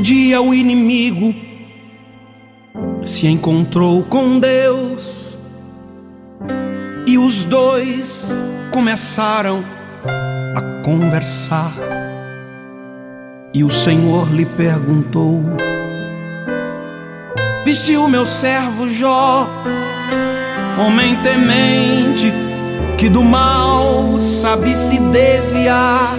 Um dia o inimigo se encontrou com Deus e os dois começaram a conversar. E o Senhor lhe perguntou: viste o meu servo Jó, homem temente, que do mal sabe se desviar.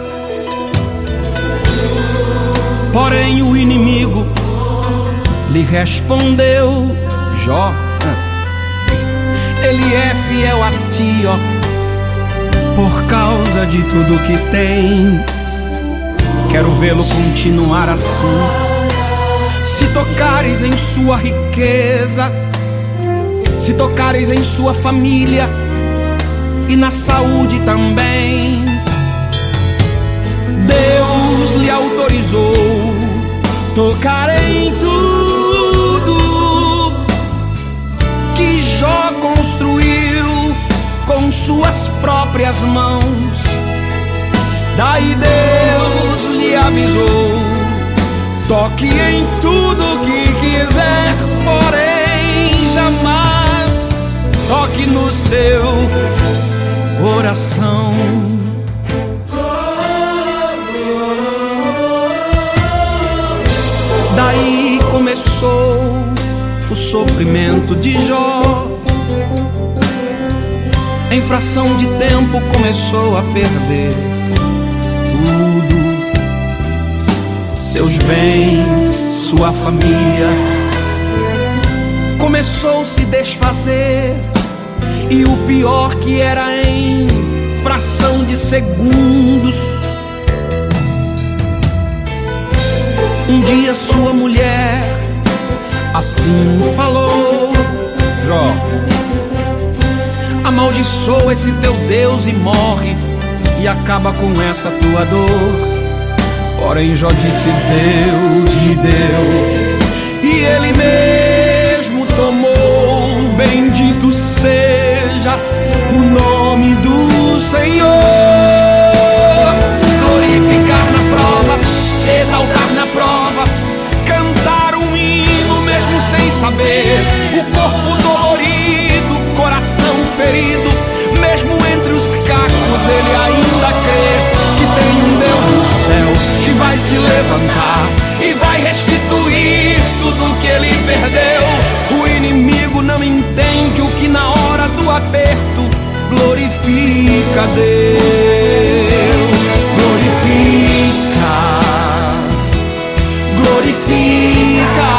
Porém o inimigo lhe respondeu: Jó, ele é fiel a ti, ó, por causa de tudo que tem. Quero vê-lo continuar assim. Se tocares em sua riqueza, se tocares em sua família e na saúde também, Deus lhe autorizou tocar em tudo que Jó construiu com suas próprias mãos. Daí Deus lhe avisou: toque em tudo que quiser, porém jamais toque no seu coração. Daí começou o sofrimento de Jó. Em fração de tempo começou a perder tudo, seus bens, sua família. Começou a se desfazer, e o pior que era em fração de segundos. Um dia sua mulher assim falou: Jó, amaldiçoa esse teu Deus e morre, e acaba com essa tua dor. Porém Jó disse: Deus me deu, e Ele mesmo tomou. Bendito seja o nome do Senhor. Glorificar na prova, exaltar na prova, cantar um hino mesmo sem saber. O corpo dolorido, coração ferido, mesmo entre os cacos ele ainda crê que tem um Deus no céu que vai se levantar e vai restituir tudo que ele perdeu. O inimigo não entende o que na hora do aperto glorifica Deus. Glorifica, glorifica,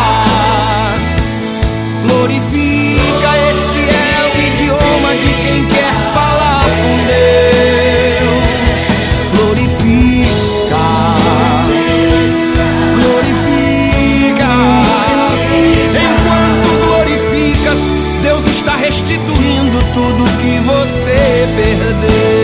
glorifica. Este é o idioma de quem quer falar com Deus. Glorifica, glorifica. Enquanto glorificas, Deus está restituindo tudo que você perdeu.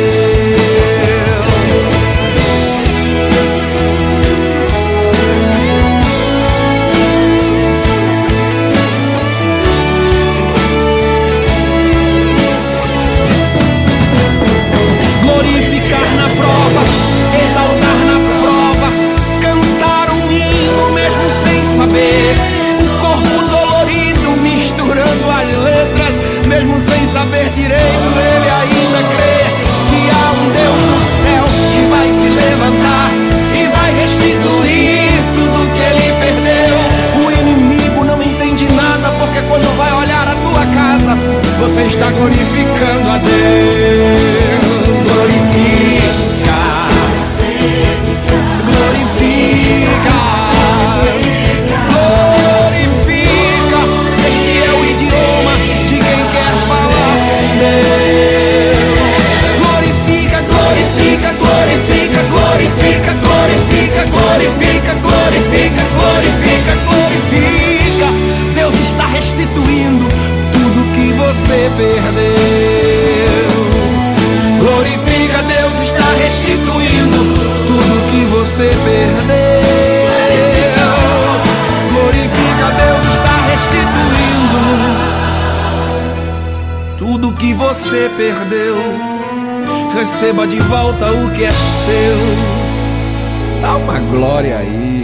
Glorificar na prova, exaltar na prova, cantar um hino mesmo sem saber. O corpo dolorido misturando as letras, mesmo sem saber direito, ele ainda crê que há um Deus no céu que vai se levantar e vai restituir tudo que ele perdeu. O inimigo não entende nada, porque quando vai olhar a tua casa, você está glorificando a Deus. Glorifica, glorifica, glorifica. Este é o idioma de quem quer falar com Deus. Glorifica, glorifica, glorifica, glorifica, glorifica, glorifica, glorifica, glorifica, glorifica. Deus está restituindo tudo que você perdeu. Glorifica, Deus está restituindo tudo que você perdeu. Glorifica, Deus está restituindo tudo que você perdeu. Receba de volta o que é seu. Dá uma glória aí.